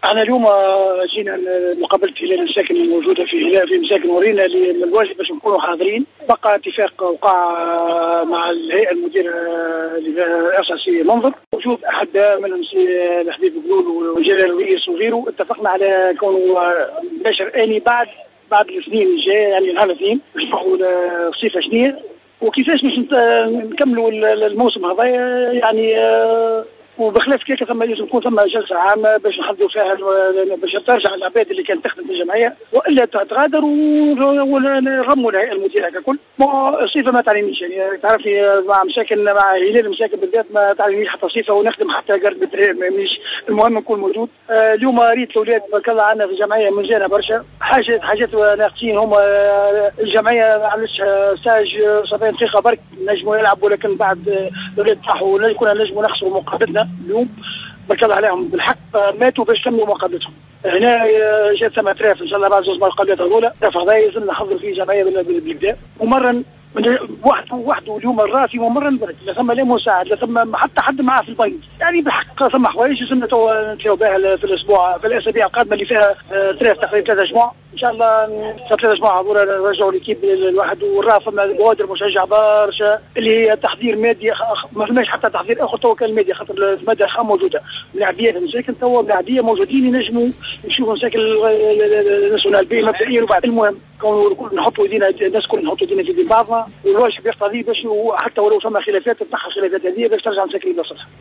احنا اليوم جينا مقابلة هلال المساكن الموجودة في هلال في مساكن، ورينا الواجب باش نكونوا حاضرين. بقى اتفاق وقع مع الهيئة المديرة للأساسي منظر، وجود أحد منهم سي الحبيب بلول وجلال الرئيس وغيره. اتفقنا على كونه مباشر آني بعد الاثنين الجاي، يعني نهار الاثنين نشوفوا الصيفة شنية وكيفاش باش نكملوا الموسم هذا. يعني وبخلاف كيك ثم لازم يكون ثم جلسه عامه باش نحددوا فيها، باش ترجع العباد اللي كانت تخدم في الجمعيه والا تتغادر ونرموا الهيئه المديره ككل. الصيفه ما تعلمنيش، يعني تعرفني مع مساكن، مع هلال المساكن بالذات ما تعلمنيش حتى صيفه، ونخدم حتى قرد بالدرهم مش المهم نكون موجود. اليوم ريت الاولاد بارك الله عندنا في الجمعيه مزيانه برشا حاجات ناقصين. هما الجمعيه ما عملتش ساج صبايا دقيقه برك نجموا يلعبوا، ولكن بعد الاولاد صحوا كنا نجموا نخسروا مقابلتنا اليوم. بارك الله عليهم بالحق ماتوا باش كملوا مقابلتهم. هنا جات ثم تراف ان شاء الله بعد زوج مقابلات هذولا تراف هذا يلزم نحضر فيه جمعيه بالكدا ومره وحده اليوم الراسي ومره برك لا ثم لا مساعد لا ثم حتى حد معاه في البنك. يعني بالحق ثم حوايج لازمنا نتلاو بها في الاسبوع في الاسابيع القادمه اللي فيها تراف تقريبا 3 اسبوع ان شاء الله. 3 اسبوع هذولا نرجعوا ليكيب الواحد وراه ثم بوادر مشجع برشا اللي هي تحضير مادي. ما فماش حتى تحضير اخر تو كان مادي، خاطر الماده الخام موجوده، اللاعبيه المساكن تو اللاعبيه موجودين ينجموا يشوفوا مساكن الناسيونال بي مبدئيا. وبعد المهم نحطوا ايدينا الناس كل نحطوا ايدينا في ايدين بعضنا، والواجب يقتضي باش حتى ولو ثم خلافات تنحى الخلافات هذه باش ترجع مساكن لصالحها.